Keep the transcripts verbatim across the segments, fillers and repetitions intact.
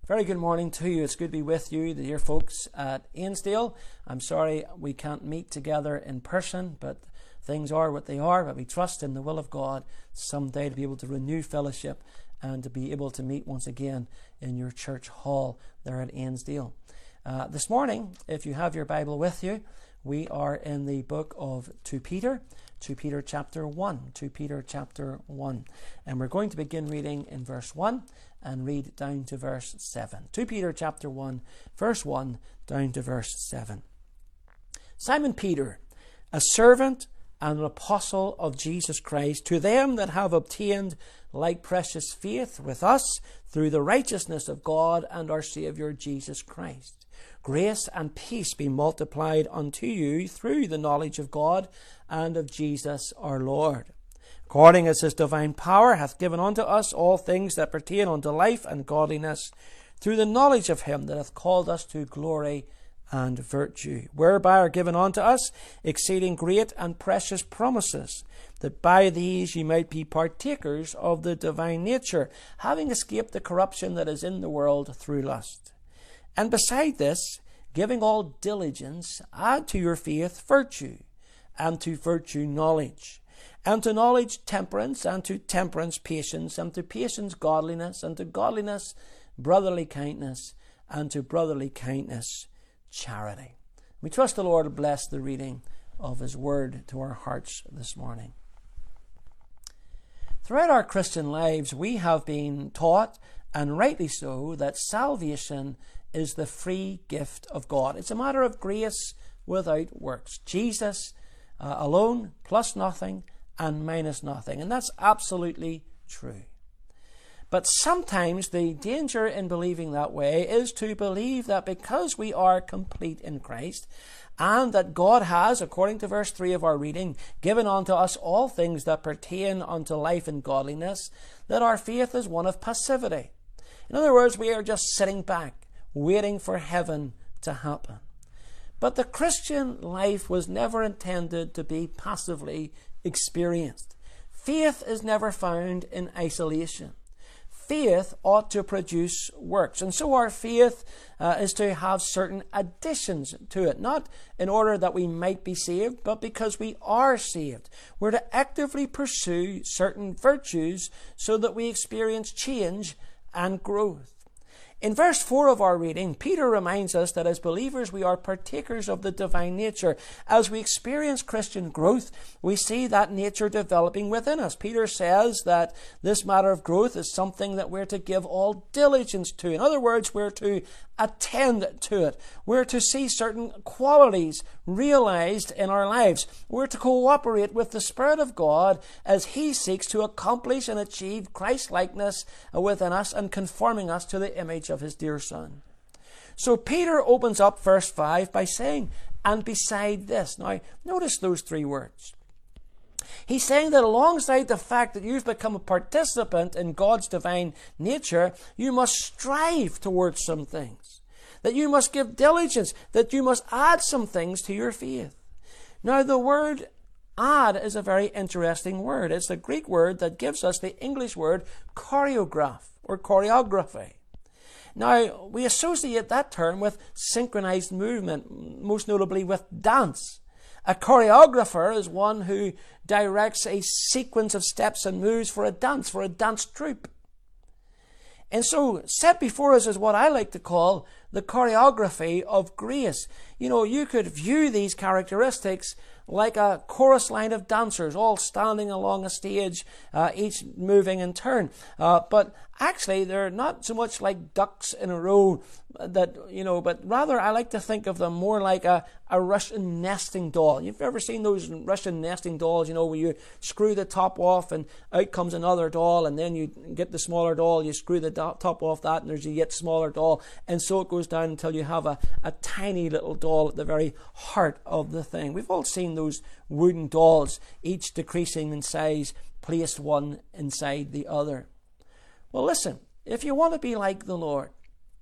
Very good morning to you. It's good to be with you, the dear folks at Ainsdale. I'm sorry we can't meet together in person, but things are what they are. But we trust in the will of God someday to be able to renew fellowship and to be able to meet once again in your church hall there at Ainsdale. Uh, this morning, if you have your Bible with you, we are in the book of Second Peter, Second Peter chapter one, Second Peter chapter one. And we're going to begin reading in verse one and read down to verse seven. Second Peter chapter one, verse one down to verse seven. Simon Peter, a servant and an apostle of Jesus Christ, to them that have obtained like precious faith with us through the righteousness of God and our Saviour Jesus Christ. Grace and peace be multiplied unto you through the knowledge of God and of Jesus our Lord, according as his divine power hath given unto us all things that pertain unto life and godliness, through the knowledge of him that hath called us to glory and virtue, whereby are given unto us exceeding great and precious promises, that by these ye might be partakers of the divine nature, having escaped the corruption that is in the world through lust. And beside this, giving all diligence, add to your faith virtue, and to virtue knowledge, and to knowledge temperance, and to temperance patience, and to patience godliness, and to godliness brotherly kindness, and to brotherly kindness charity. We trust the Lord will bless the reading of his word to our hearts this morning. Throughout our Christian lives, we have been taught, and rightly so, that salvation is the free gift of God. It's a matter of grace without works. Jesus uh, alone, plus nothing, and minus nothing. And that's absolutely true. But sometimes the danger in believing that way is to believe that because we are complete in Christ, and that God has, according to verse three of our reading, given unto us all things that pertain unto life and godliness, that our faith is one of passivity. In other words, we are just sitting back, waiting for heaven to happen. But the Christian life was never intended to be passively experienced. Faith is never found in isolation. Faith ought to produce works. And so our faith uh, is to have certain additions to it, not in order that we might be saved, but because we are saved. We're to actively pursue certain virtues so that we experience change and growth. In verse four of our reading, Peter reminds us that as believers we are partakers of the divine nature. As we experience Christian growth, we see that nature developing within us. Peter says that this matter of growth is something that we're to give all diligence to. In other words, we're to attend to it. We're to see certain qualities realized in our lives. We're to cooperate with the Spirit of God as he seeks to accomplish and achieve Christ-likeness within us and conforming us to the image of his dear Son. So Peter opens up verse five by saying, and beside this. Now, notice those three words. He's saying that alongside the fact that you've become a participant in God's divine nature, you must strive towards some things. That you must give diligence. That you must add some things to your faith. Now, the word add is a very interesting word. It's the Greek word that gives us the English word choreograph or choreography. Now, we associate that term with synchronized movement, most notably with dance. A choreographer is one who directs a sequence of steps and moves for a dance, for a dance troupe. And so, set before us is what I like to call the choreography of grace. You know, you could view these characteristics like a chorus line of dancers, all standing along a stage, uh, each moving in turn. Uh, but actually, they're not so much like ducks in a row, that you know, but rather I like to think of them more like a, a Russian nesting doll. You've ever seen those Russian nesting dolls, you know, where you screw the top off and out comes another doll, and then you get the smaller doll, you screw the do- top off that, and there's a yet smaller doll, and so it goes down until you have a, a tiny little doll at the very heart of the thing. We've all seen those wooden dolls, each decreasing in size, placed one inside the other. Well, listen, if you want to be like the Lord,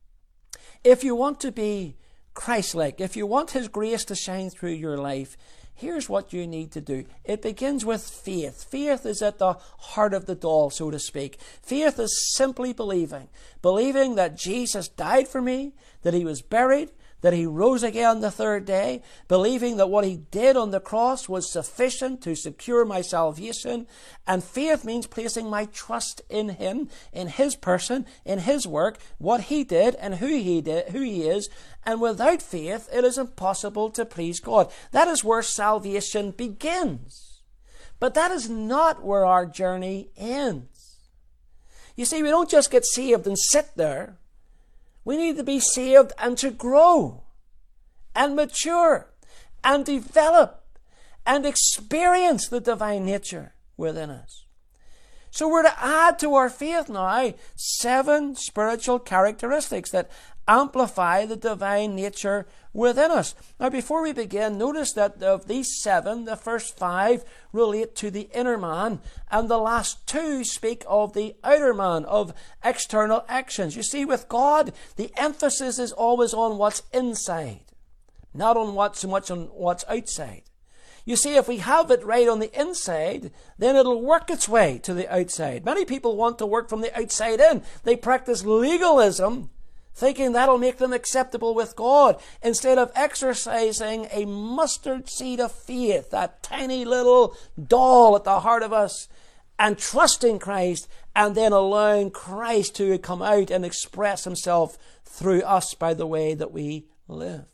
if you want to be Christ-like, if you want his grace to shine through your life, here's what you need to do. It begins with faith. Faith is at the heart of the doll, so to speak. Faith is simply believing. Believing that Jesus died for me, that he was buried, that he rose again the third day, believing that what he did on the cross was sufficient to secure my salvation. And faith means placing my trust in him, in his person, in his work, what he did and who he did, who he is. And without faith, it is impossible to please God. That is where salvation begins. But that is not where our journey ends. You see, we don't just get saved and sit there. We need to be saved and to grow and mature and develop and experience the divine nature within us. So we're to add to our faith now seven spiritual characteristics that amplify the divine nature within us. Now, before we begin, notice that of these seven, the first five relate to the inner man, and the last two speak of the outer man, of external actions. You see, with God, the emphasis is always on what's inside, not on what so much on what's outside. You see, if we have it right on the inside, then it'll work its way to the outside. Many people want to work from the outside in. They practice legalism, thinking that'll make them acceptable with God, instead of exercising a mustard seed of faith, that tiny little doll at the heart of us, and trusting Christ, and then allowing Christ to come out and express himself through us by the way that we live.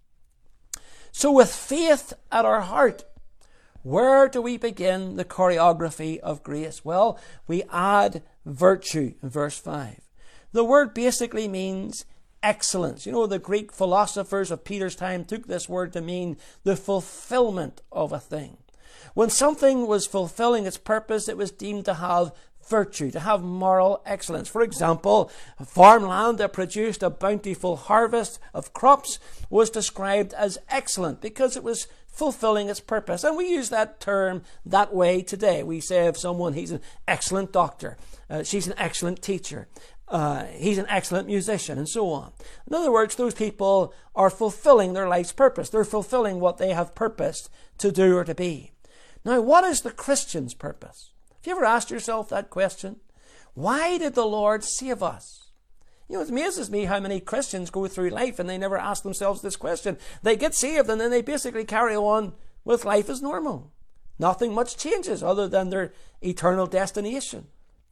So with faith at our heart, where do we begin the choreography of grace? Well, we add virtue in verse five. The word basically means excellence. You know, the Greek philosophers of Peter's time took this word to mean the fulfillment of a thing. When something was fulfilling its purpose, it was deemed to have virtue, to have moral excellence. For example, farmland that produced a bountiful harvest of crops was described as excellent because it was fulfilling its purpose. And we use that term that way today. We say of someone, he's an excellent doctor, uh, she's an excellent teacher, uh, he's an excellent musician, and so on. In other words, those people are fulfilling their life's purpose. They're fulfilling what they have purposed to do or to be. Now, what is the Christian's purpose? Have you ever asked yourself that question? Why did the Lord save us? You know, it amazes me how many Christians go through life and they never ask themselves this question. They get saved and then they basically carry on with life as normal. Nothing much changes other than their eternal destination.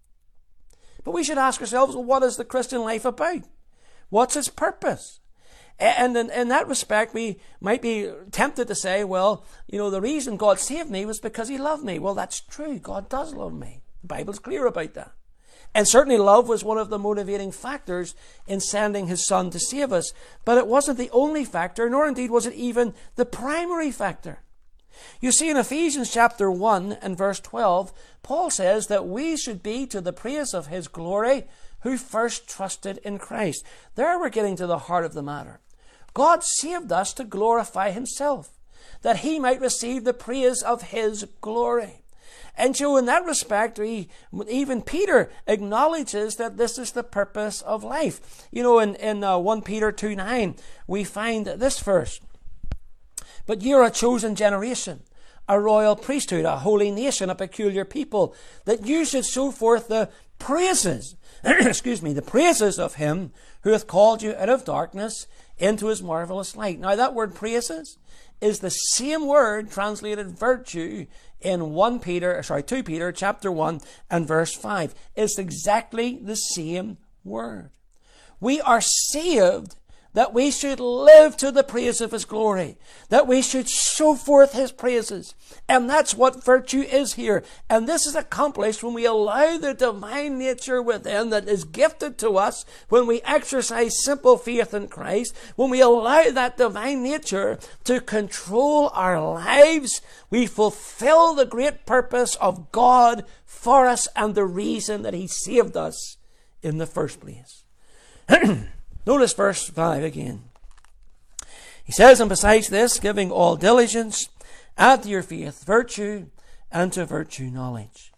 But we should ask ourselves, well, what is the Christian life about? What's its purpose? And in, in that respect, we might be tempted to say, well, you know, the reason God saved me was because he loved me. Well, that's true. God does love me. The Bible's clear about that. And certainly love was one of the motivating factors in sending his son to save us. But it wasn't the only factor, nor indeed was it even the primary factor. You see, in Ephesians chapter one and verse twelve, Paul says that we should be to the praise of his glory who first trusted in Christ. There we're getting to the heart of the matter. God saved us to glorify himself, that he might receive the praise of his glory. And so in that respect, we, even Peter acknowledges that this is the purpose of life. You know, in, in uh, First Peter two nine, we find this verse. But you're a chosen generation, a royal priesthood, a holy nation, a peculiar people, that you should show forth the praises, excuse me, the praises of him who hath called you out of darkness into his marvelous light. Now that word praises is the same word translated virtue in First Peter, sorry, Second Peter chapter one and verse five. It's exactly the same word. We are saved that we should live to the praise of his glory, that we should show forth his praises. And that's what virtue is here. And this is accomplished when we allow the divine nature within that is gifted to us, when we exercise simple faith in Christ, when we allow that divine nature to control our lives, we fulfill the great purpose of God for us and the reason that he saved us in the first place. Notice verse five again. He says, and besides this, giving all diligence, add to your faith virtue, and to virtue knowledge.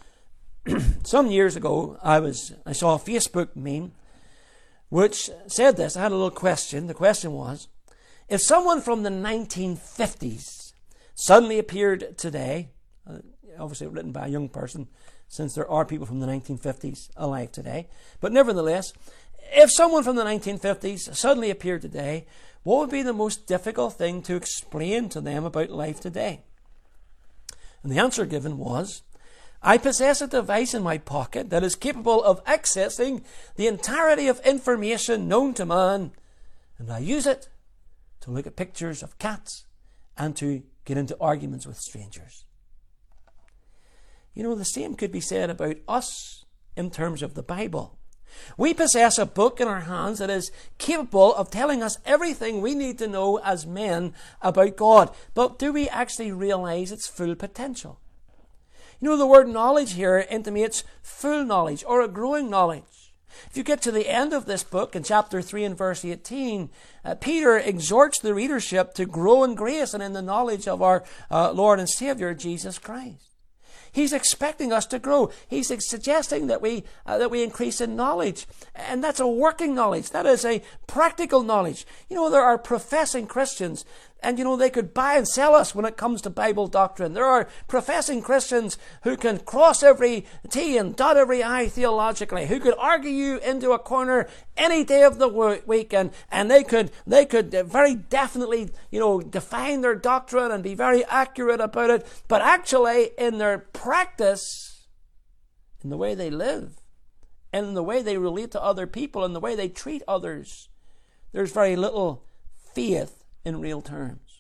Some years ago, I was I saw a Facebook meme which said this. I had a little question. The question was, if someone from the nineteen fifties suddenly appeared today, uh, obviously written by a young person, since there are people from the nineteen fifties alive today. But nevertheless, if someone from the nineteen fifties suddenly appeared today, what would be the most difficult thing to explain to them about life today? And the answer given was, I possess a device in my pocket that is capable of accessing the entirety of information known to man, and I use it to look at pictures of cats and to get into arguments with strangers. You know, the same could be said about us in terms of the Bible. We possess a book in our hands that is capable of telling us everything we need to know as men about God. But do we actually realize its full potential? You know, the word knowledge here intimates full knowledge or a growing knowledge. If you get to the end of this book in chapter three and verse eighteen, uh, Peter exhorts the readership to grow in grace and in the knowledge of our uh, Lord and Savior, Jesus Christ. He's expecting us to grow. He's suggesting that we uh, that we increase in knowledge. And that's a working knowledge. That is a practical knowledge. You know, there are professing Christians, and you know, they could buy and sell us when it comes to Bible doctrine. There are professing Christians who can cross every T and dot every I theologically, who could argue you into a corner any day of the week, and, and they could they could very definitely, you know, define their doctrine and be very accurate about it. But actually, in their practice, in the way they live, and in the way they relate to other people, and the way they treat others, there's very little faith in real terms.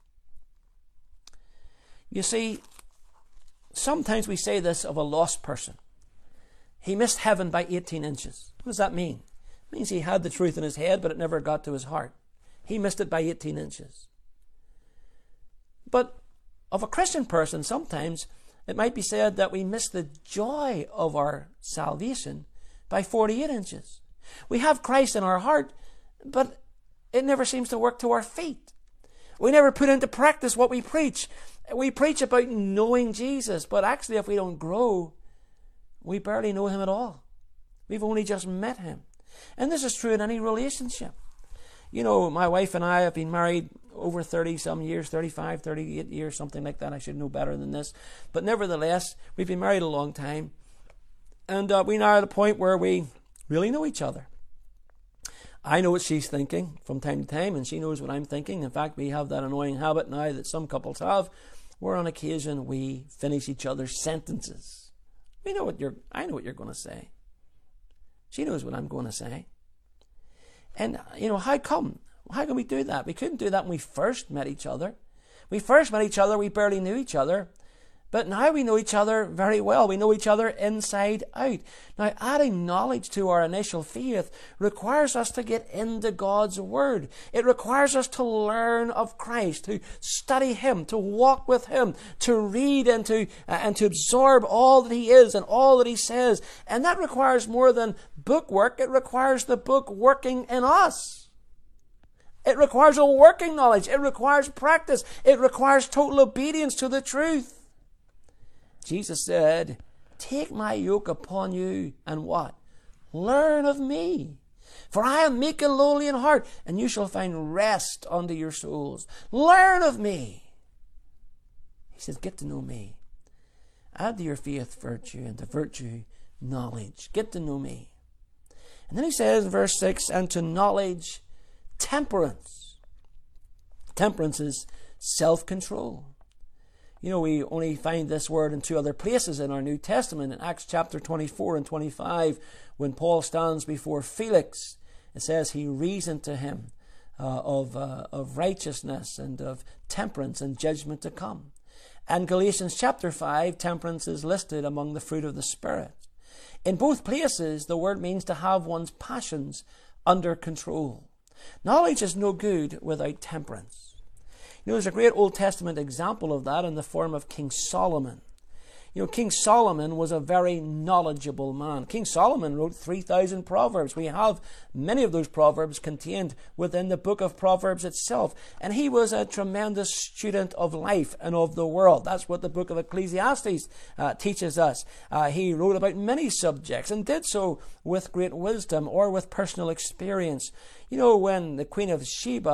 You see, sometimes we say this of a lost person. He missed heaven by eighteen inches. What does that mean? It means he had the truth in his head, but it never got to his heart. He missed it by eighteen inches. But of a Christian person, sometimes it might be said that we miss the joy of our salvation by forty-eight inches. We have Christ in our heart, but it never seems to work to our feet. We never put into practice what we preach. We preach about knowing Jesus, but actually if we don't grow, we barely know him at all. We've only just met him. And this is true in any relationship. You know, my wife and I have been married over thirty some years, thirty-five, thirty-eight years, something like that. I should know better than this. But nevertheless, we've been married a long time. And uh, we now are at a point where we really know each other. I know what she's thinking from time to time, and she knows what I'm thinking. In fact, we have that annoying habit now that some couples have, where on occasion we finish each other's sentences. We know what you're, I know what you're going to say. She knows what I'm going to say. And, you know, how come? How can we do that? We couldn't do that when we first met each other. We first met each other, we barely knew each other. But now we know each other very well. We know each other inside out. Now, adding knowledge to our initial faith requires us to get into God's Word. It requires us to learn of Christ, to study him, to walk with him, to read and to, uh, and to absorb all that he is and all that he says. And that requires more than book work. It requires the book working in us. It requires a working knowledge. It requires practice. It requires total obedience to the truth. Jesus said, take my yoke upon you and what? Learn of me. For I am meek and lowly in heart, and you shall find rest unto your souls. Learn of me. He says, get to know me. Add to your faith virtue, and to virtue knowledge. Get to know me. And then he says in verse six, and to knowledge temperance. Temperance is self-control. You know, we only find this word in two other places in our New Testament. In Acts chapter twenty-four and twenty-five, when Paul stands before Felix, it says he reasoned to him uh, of, uh, of righteousness and of temperance and judgment to come. And Galatians chapter five, temperance is listed among the fruit of the Spirit. In both places, the word means to have one's passions under control. Knowledge is no good without temperance. You know, there's a great Old Testament example of that in the form of King Solomon. You know, King Solomon was a very knowledgeable man. King Solomon wrote three thousand Proverbs. We have many of those Proverbs contained within the book of Proverbs itself. And he was a tremendous student of life and of the world. That's what the book of Ecclesiastes uh, teaches us. Uh, he wrote about many subjects and did so with great wisdom or with personal experience. You know, when the Queen of Sheba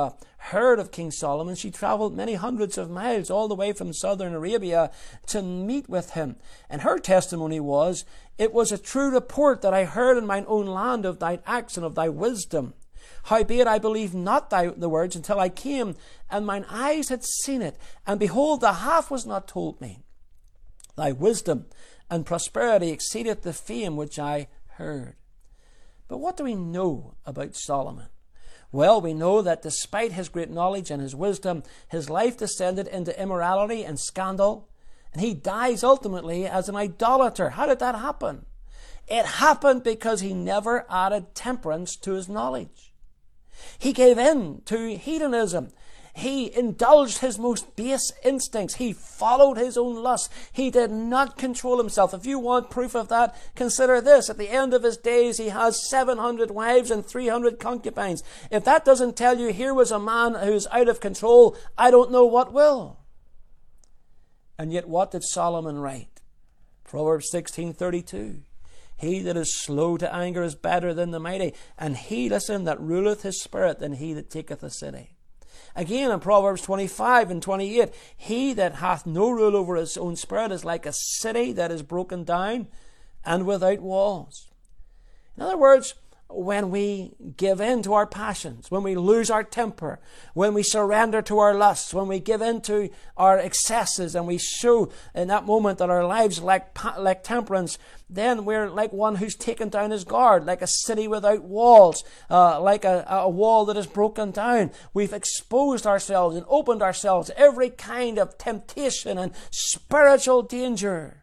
heard of King Solomon, she traveled many hundreds of miles all the way from southern Arabia to meet with him. And her testimony was, "It was a true report that I heard in mine own land of thy acts and of thy wisdom. Howbeit I believed not thy the words until I came, and mine eyes had seen it, and behold, the half was not told me. Thy wisdom and prosperity exceedeth the fame which I heard." But what do we know about Solomon? Well, we know that despite his great knowledge and his wisdom, his life descended into immorality and scandal, and he dies ultimately as an idolater. How did that happen? It happened because he never added temperance to his knowledge. He gave in to hedonism. He indulged his most base instincts. He followed his own lusts. He did not control himself. If you want proof of that, consider this. At the end of his days, he has seven hundred wives and three hundred concubines. If that doesn't tell you here was a man who's out of control, I don't know what will. And yet what did Solomon write? Proverbs sixteen thirty-two. He that is slow to anger is better than the mighty, and he, listen, that ruleth his spirit than he that taketh a city. Again, in Proverbs twenty-five and twenty-eight, he that hath no rule over his own spirit is like a city that is broken down and without walls. In other words, when we give in to our passions, when we lose our temper, when we surrender to our lusts, when we give in to our excesses and we show in that moment that our lives lack, lack temperance, then we're like one who's taken down his guard, like a city without walls, uh, like a, a wall that is broken down. We've exposed ourselves and opened ourselves to every kind of temptation and spiritual danger.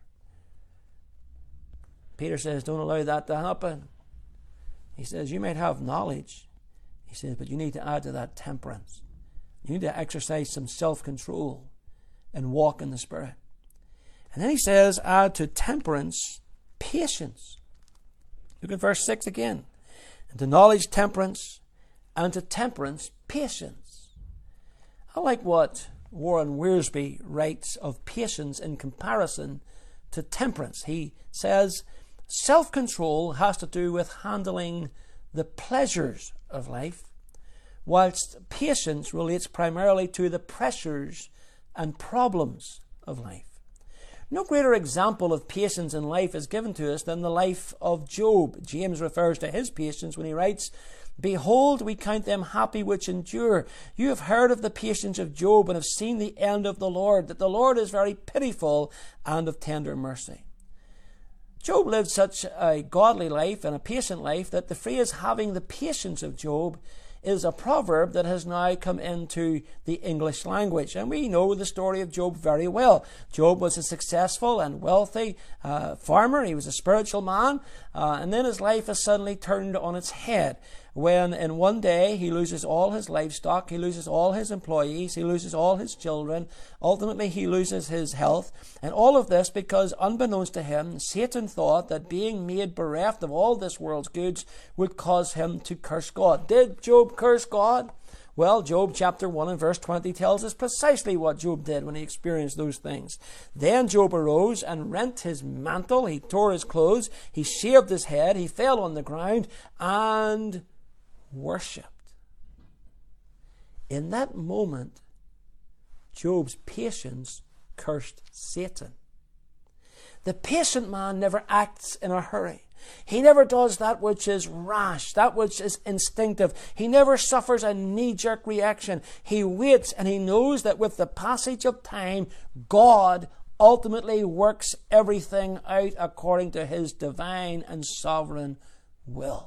Peter says, don't allow that to happen. He says, you might have knowledge. He says, but you need to add to that temperance. You need to exercise some self-control and walk in the Spirit. And then he says, add to temperance, patience. Look at verse six again. And to knowledge, temperance, and to temperance, patience. I like what Warren Wiersbe writes of patience in comparison to temperance. He says, self-control has to do with handling the pleasures of life, whilst patience relates primarily to the pressures and problems of life. No greater example of patience in life is given to us than the life of Job. James refers to his patience when he writes, "Behold, we count them happy which endure. You have heard of the patience of Job and have seen the end of the Lord, that the Lord is very pitiful and of tender mercy." Job lived such a godly life and a patient life that the phrase having the patience of Job is a proverb that has now come into the English language. And we know the story of Job very well. Job was a successful and wealthy uh, farmer. He was a spiritual man. Uh, and then his life is suddenly turned on its head when in one day he loses all his livestock, he loses all his employees, he loses all his children. Ultimately, he loses his health. And all of this because, unbeknownst to him, Satan thought that being made bereft of all this world's goods would cause him to curse God. Did Job curse God? Well, Job chapter one and verse twenty tells us precisely what Job did when he experienced those things. Then Job arose and rent his mantle, he tore his clothes, he shaved his head, he fell on the ground and worshipped. In that moment, Job's patience cursed Satan. The patient man never acts in a hurry. He never does that which is rash, that which is instinctive. He never suffers a knee-jerk reaction. He waits and he knows that with the passage of time, God ultimately works everything out according to his divine and sovereign will.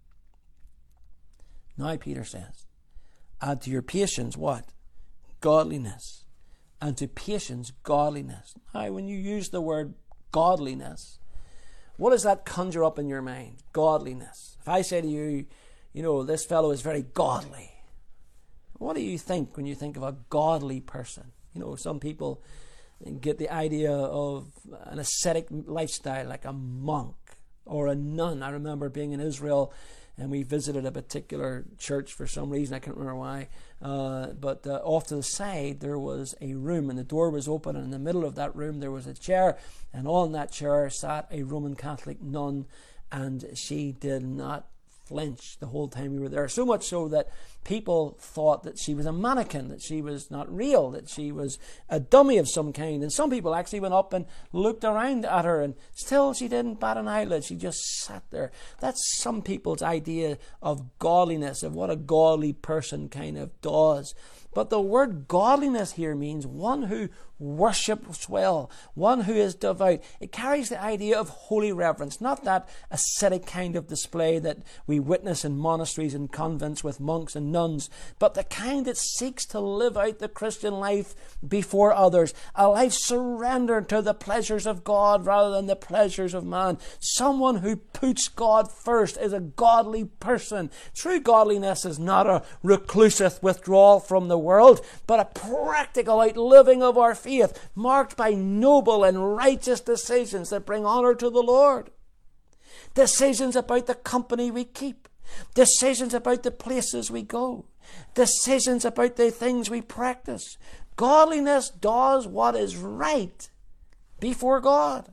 Now, Peter says, add to your patience what? Godliness. And to patience, godliness. Now, when you use the word godliness, what does that conjure up in your mind? Godliness. If I say to you, you know, this fellow is very godly, what do you think when you think of a godly person? You know, some people get the idea of an ascetic lifestyle, like a monk or a nun. I remember being in Israel and we visited a particular church for some reason, I can't remember why, uh, but uh, off to the side there was a room and the door was open, and in the middle of that room there was a chair, and on that chair sat a Roman Catholic nun, and she did not flinch the whole time we were there. So much so that people thought that she was a mannequin, that she was not real, that she was a dummy of some kind. And some people actually went up and looked around at her, and still she didn't bat an eyelid. She just sat there. That's some people's idea of godliness, of what a godly person kind of does. But the word godliness here means one who worships well, one who is devout. It carries the idea of holy reverence, not that ascetic kind of display that we witness in monasteries and convents with monks and nuns, but the kind that seeks to live out the Christian life before others, a life surrendered to the pleasures of God rather than the pleasures of man. Someone who puts God first is a godly person. True godliness is not a reclusive withdrawal from the world, but a practical outliving of our faith, marked by noble and righteous decisions that bring honor to the Lord. Decisions about the company we keep. Decisions about the places we go. Decisions about the things we practice. Godliness does what is right before God.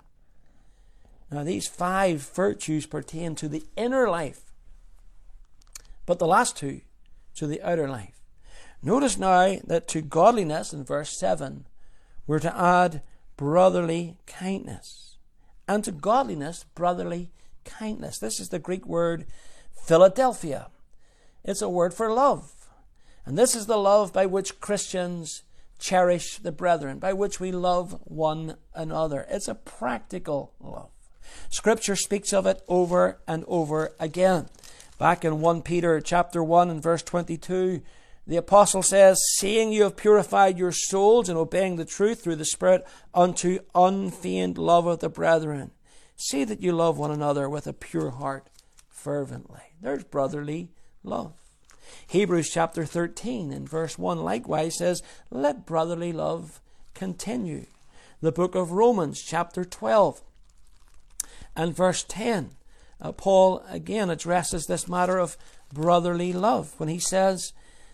Now, these five virtues pertain to the inner life, but the last two to the outer life. Notice now that to godliness, in verse seven, we're to add brotherly kindness. And to godliness, brotherly kindness. This is the Greek word Philadelphia. It's a word for love. And this is the love by which Christians cherish the brethren, by which we love one another. It's a practical love. Scripture speaks of it over and over again. Back in First Peter chapter one and verse twenty-two, the apostle says, "Seeing you have purified your souls in obeying the truth through the Spirit unto unfeigned love of the brethren, see that you love one another with a pure heart fervently." There's brotherly love. Hebrews chapter thirteen and verse one likewise says, "Let brotherly love continue." The book of Romans chapter twelve and verse ten, uh, Paul again addresses this matter of brotherly love when he says,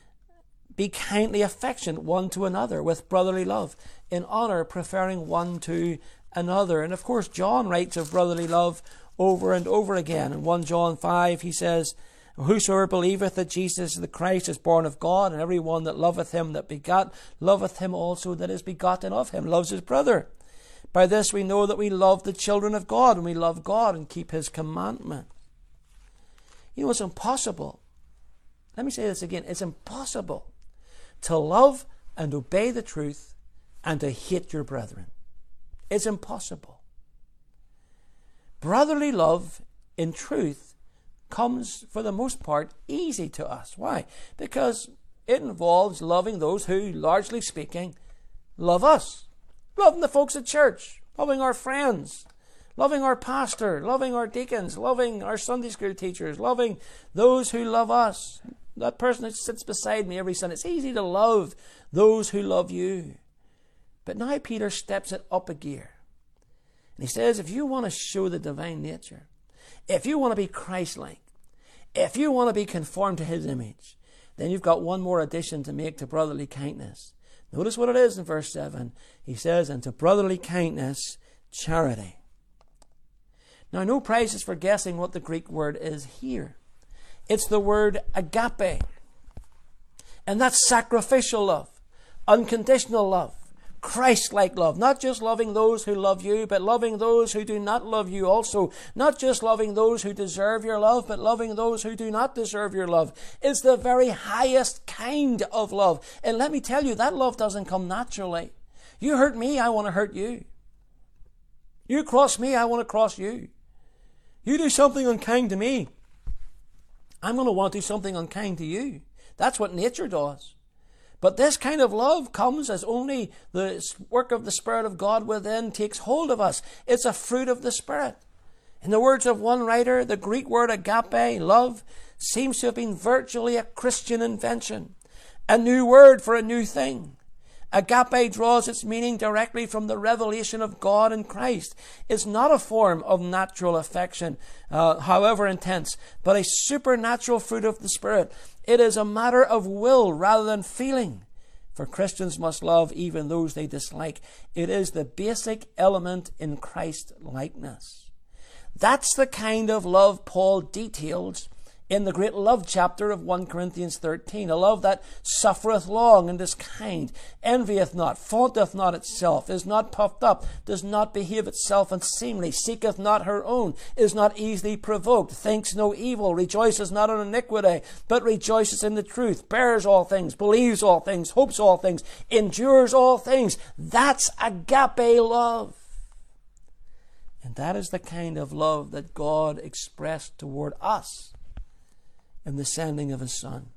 "Be kindly affectionate one to another with brotherly love, in honor preferring one to another." And of course, John writes of brotherly love over and over again. In First John five, he says, "Whosoever believeth that Jesus the Christ is born of God, and every one that loveth him that begat, loveth him also that is begotten of him," loves his brother. "By this we know that we love the children of God, and we love God and keep his commandment." You know, it's impossible. Let me say this again. It's impossible to love and obey the truth and to hate your brethren. It's impossible. Brotherly love in truth comes, for the most part, easy to us. Why? Because it involves loving those who, largely speaking, love us. Loving the folks at church, loving our friends, loving our pastor, loving our deacons, loving our Sunday school teachers, loving those who love us. That person that sits beside me every Sunday. It's easy to love those who love you. But now Peter steps it up a gear. And he says, if you want to show the divine nature, if you want to be Christ-like, if you want to be conformed to his image, then you've got one more addition to make to brotherly kindness. Notice what it is in verse seven. He says, "And to brotherly kindness, charity." Now, no prizes for guessing what the Greek word is here. It's the word agape. And that's sacrificial love, unconditional love, Christ-like love. Not just loving those who love you, but loving those who do not love you also. Not just loving those who deserve your love, but loving those who do not deserve your love. It's the very highest kind of love. And let me tell you, that love doesn't come naturally. You hurt me, I want to hurt you. You cross me, I want to cross you. You do something unkind to me, I'm going to want to do something unkind to you. That's what nature does. But this kind of love comes as only the work of the Spirit of God within takes hold of us. It's a fruit of the Spirit. In the words of one writer, the Greek word agape, love, seems to have been virtually a Christian invention. A new word for a new thing. Agape draws its meaning directly from the revelation of God in Christ. It's not a form of natural affection, uh, however intense, but a supernatural fruit of the Spirit. It is a matter of will rather than feeling. For Christians must love even those they dislike. It is the basic element in Christ-likeness. That's the kind of love Paul details in the great love chapter of First Corinthians thirteen. A love that suffereth long and is kind, envieth not, vaunteth not itself, is not puffed up, does not behave itself unseemly, seeketh not her own, is not easily provoked, thinks no evil, rejoices not in iniquity, but rejoices in the truth, bears all things, believes all things, hopes all things, endures all things. That's agape love. And that is the kind of love that God expressed toward us in the sending of His Son.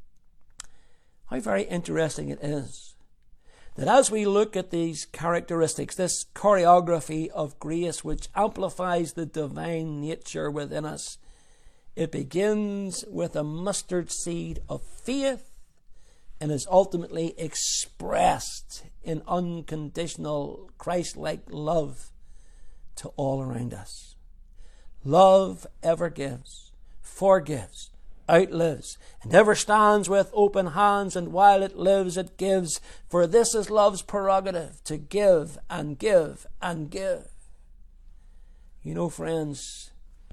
How very interesting it is that as we look at these characteristics, this choreography of grace which amplifies the divine nature within us, it begins with a mustard seed of faith and is ultimately expressed in unconditional Christ-like love to all around us. Love ever gives, forgives, outlives, and ever stands with open hands, and while it lives it gives, for this is love's prerogative, to give and give and give. You know, friends,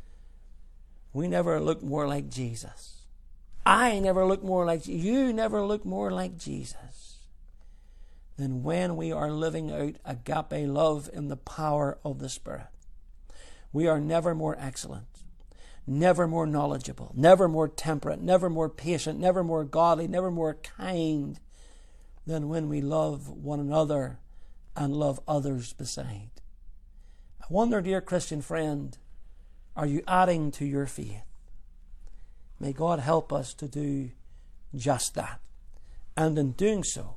we never look more like Jesus. I never look more like, you never look more like Jesus than when we are living out agape love in the power of the Spirit. We are never more excellent, never more knowledgeable, never more temperate, never more patient, never more godly, never more kind than when we love one another and love others beside. I wonder, dear Christian friend, are you adding to your faith? May God help us to do just that. And in doing so,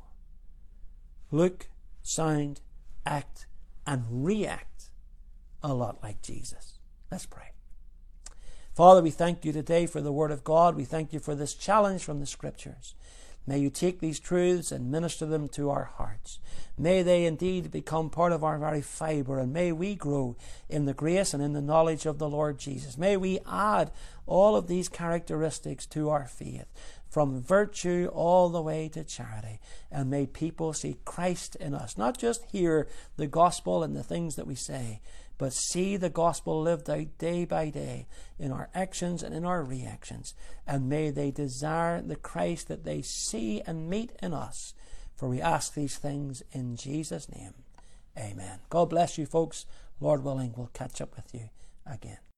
look, sound, act, and react a lot like Jesus. Let's pray. Father, we thank you today for the Word of God. We thank you for this challenge from the Scriptures. May you take these truths and minister them to our hearts. May they indeed become part of our very fibre, and may we grow in the grace and in the knowledge of the Lord Jesus. May we add all of these characteristics to our faith, from virtue all the way to charity. And may people see Christ in us, not just hear the gospel and the things that we say, but see the gospel lived out day by day in our actions and in our reactions. And may they desire the Christ that they see and meet in us. For we ask these things in Jesus' name. Amen. God bless you, folks. Lord willing, we'll catch up with you again.